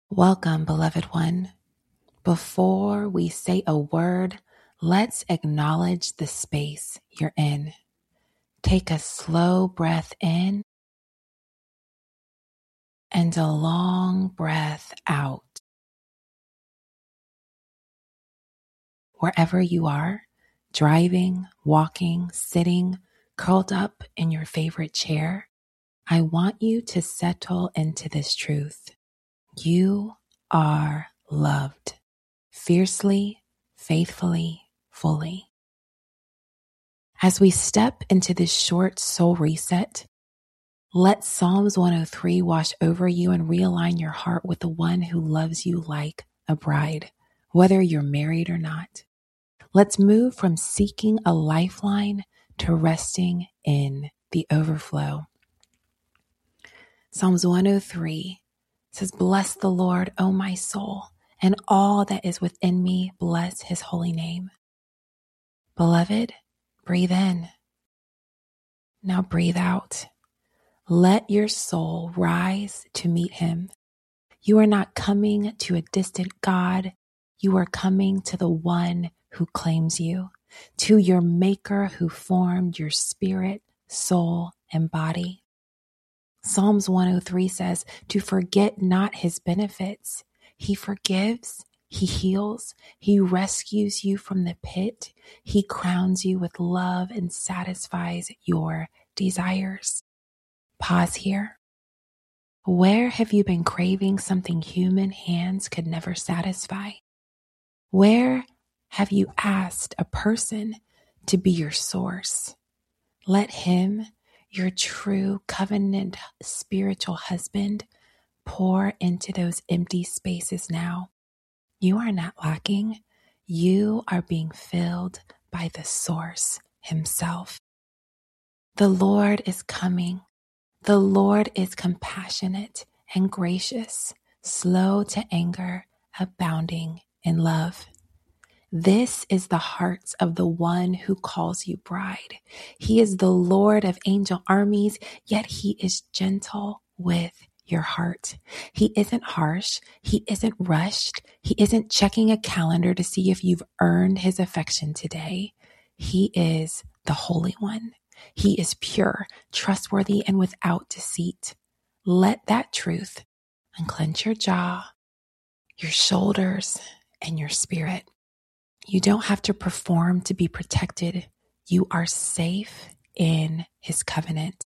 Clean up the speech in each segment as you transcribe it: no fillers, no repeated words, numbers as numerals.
Welcome, beloved one. Before we say a word, let's acknowledge the space you're in. Take a slow breath in and a long breath out. Wherever you are, driving, walking, sitting, curled up in your favorite chair, I want you to settle into this truth. You are loved, fiercely, faithfully, fully. As we step into this short soul reset, let Psalms 103 wash over you and realign your heart with the one who loves you like a bride, whether you're married or not. Let's move from seeking a lifeline to resting in the overflow. Psalms 103 says, "Bless the Lord, O my soul, and all that is within me, bless his holy name." Beloved, breathe in. Now breathe out. Let your soul rise to meet him. You are not coming to a distant God. You are coming to the one who claims you, to your maker who formed your spirit, soul, and body. Psalms 103 says to forget not his benefits. He forgives, he heals, he rescues you from the pit. He crowns you with love and satisfies your desires. Pause here. Where have you been craving something human hands could never satisfy? Where have you asked a person to be your source? Let him, your true covenant spiritual husband, pour into those empty spaces now. You are not lacking. You are being filled by the source himself. The Lord is coming. The Lord is compassionate and gracious, slow to anger, abounding in love. This is the heart of the one who calls you bride. He is the Lord of angel armies, yet he is gentle with your heart. He isn't harsh. He isn't rushed. He isn't checking a calendar to see if you've earned his affection today. He is the Holy One. He is pure, trustworthy, and without deceit. Let that truth unclench your jaw, your shoulders, and your spirit. You don't have to perform to be protected. You are safe in his covenant.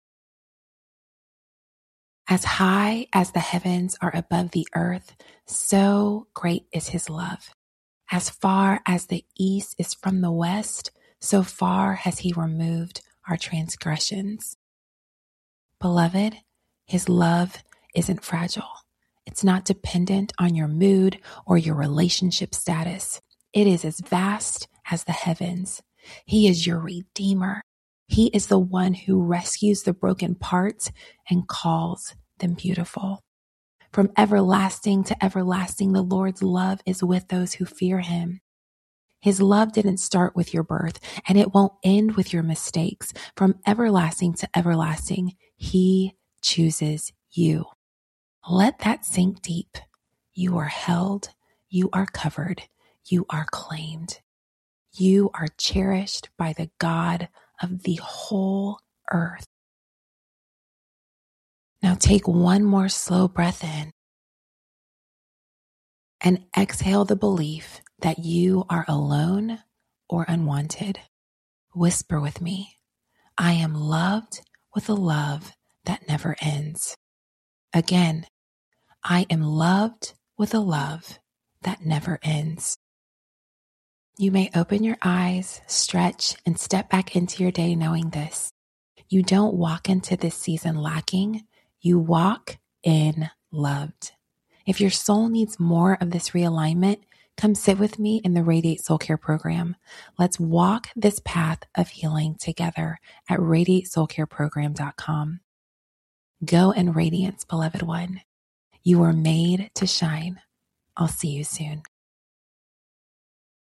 As high as the heavens are above the earth, so great is his love. As far as the east is from the west, so far has he removed our transgressions. Beloved, his love isn't fragile. It's not dependent on your mood or your relationship status. It is as vast as the heavens. He is your redeemer. He is the one who rescues the broken parts and calls them beautiful. From everlasting to everlasting, the Lord's love is with those who fear him. His love didn't start with your birth, and it won't end with your mistakes. From everlasting to everlasting, he chooses you. Let that sink deep. You are held. You are covered. You are claimed. You are cherished by the God of the whole earth. Now take one more slow breath in and exhale the belief that you are alone or unwanted. Whisper with me, I am loved with a love that never ends. Again, I am loved with a love that never ends. You may open your eyes, stretch, and step back into your day knowing this. You don't walk into this season lacking. You walk in loved. If your soul needs more of this realignment, come sit with me in the Radiate Soul Care program. Let's walk this path of healing together at radiatesoulcareprogram.com. Go in radiance, beloved one. You are made to shine. I'll see you soon.